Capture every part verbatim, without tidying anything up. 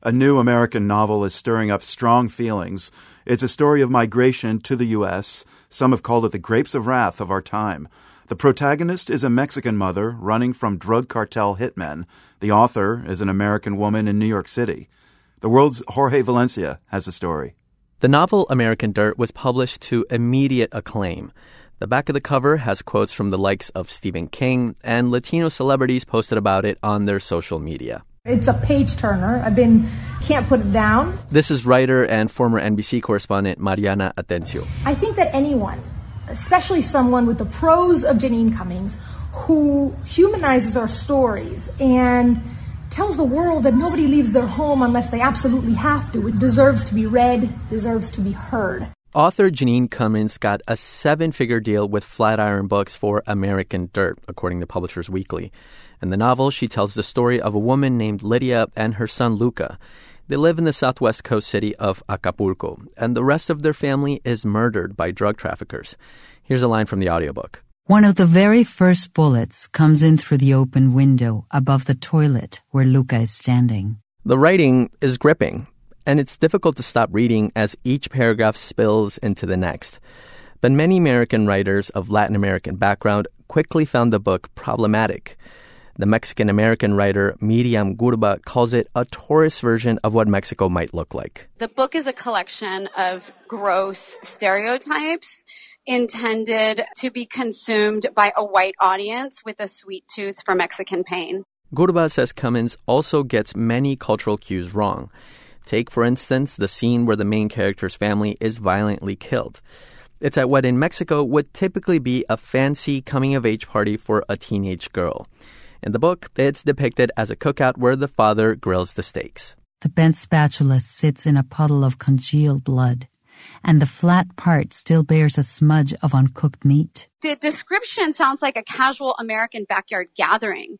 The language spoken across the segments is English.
A new American novel is stirring up strong feelings. It's a story of migration to the U S. Some have called it the grapes of wrath of our time. The protagonist is a Mexican mother running from drug cartel hitmen. The author is an American woman in New York City. The World's Jorge Valencia has the story. The novel American Dirt was published to immediate acclaim. The back of the cover has quotes from the likes of Stephen King, and Latino celebrities posted about it on their social media. It's a page-turner. I've been, can't put it down. This is writer and former N B C correspondent Mariana Atencio. I think that anyone, especially someone with the prose of Jeanine Cummings, who humanizes our stories and tells the world that nobody leaves their home unless they absolutely have to, it deserves to be read, deserves to be heard. Author Jeanine Cummings got a seven-figure deal with Flatiron Books for American Dirt, according to Publishers Weekly. In the novel, she tells the story of a woman named Lydia and her son Luca. They live in the southwest coast city of Acapulco, and the rest of their family is murdered by drug traffickers. Here's a line from the audiobook. One of the very first bullets comes in through the open window above the toilet where Luca is standing. The writing is gripping, and it's difficult to stop reading as each paragraph spills into the next. But many American writers of Latin American background quickly found the book problematic. The Mexican-American writer Miriam Gurba calls it a tourist version of what Mexico might look like. The book is a collection of gross stereotypes intended to be consumed by a white audience with a sweet tooth for Mexican pain. Gurba says Cummings also gets many cultural cues wrong. Take, for instance, the scene where the main character's family is violently killed. It's at what in Mexico would typically be a fancy coming-of-age party for a teenage girl. In the book, it's depicted as a cookout where the father grills the steaks. The bent spatula sits in a puddle of congealed blood, and the flat part still bears a smudge of uncooked meat. The description sounds like a casual American backyard gathering,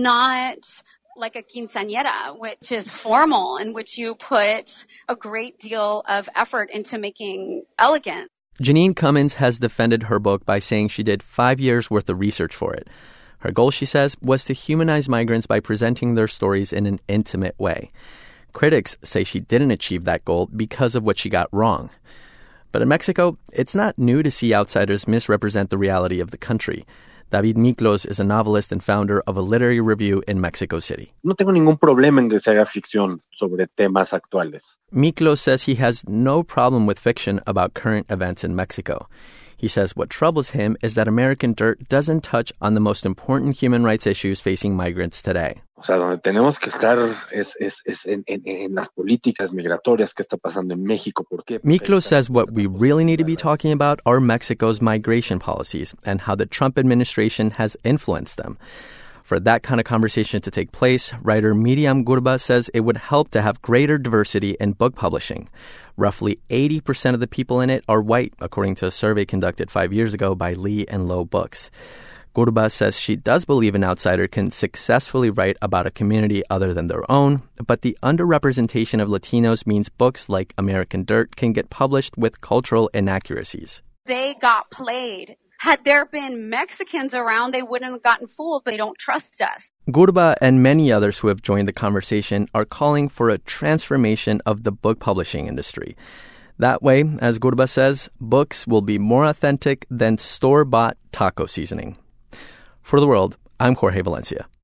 not like a quinceañera, which is formal, in which you put a great deal of effort into making elegant. Jeanine Cummings has defended her book by saying she did five years worth of research for it. Her goal, she says, was to humanize migrants by presenting their stories in an intimate way. Critics say she didn't achieve that goal because of what she got wrong. But in Mexico, it's not new to see outsiders misrepresent the reality of the country. David Miklos is a novelist and founder of a literary review in Mexico City. No tengo ningún problema en que se haga ficción sobre temas actuales. Miklos says he has no problem with fiction about current events in Mexico. He says what troubles him is that American Dirt doesn't touch on the most important human rights issues facing migrants today. O sea, donde tenemos que estar es, es, es en, en, en las políticas migratorias que está pasando en México. ¿Por qué? Miklos says what we really need to be talking about are Mexico's migration policies and how the Trump administration has influenced them. For that kind of conversation to take place, writer Miriam Gurba says it would help to have greater diversity in book publishing. Roughly eighty percent of the people in it are white, according to a survey conducted five years ago by Lee and Low Books. Gurba says she does believe an outsider can successfully write about a community other than their own, but the underrepresentation of Latinos means books like American Dirt can get published with cultural inaccuracies. They got played. Had there been Mexicans around, they wouldn't have gotten fooled, but they don't trust us. Gurba and many others who have joined the conversation are calling for a transformation of the book publishing industry. That way, as Gurba says, books will be more authentic than store-bought taco seasoning. For The World, I'm Jorge Valencia.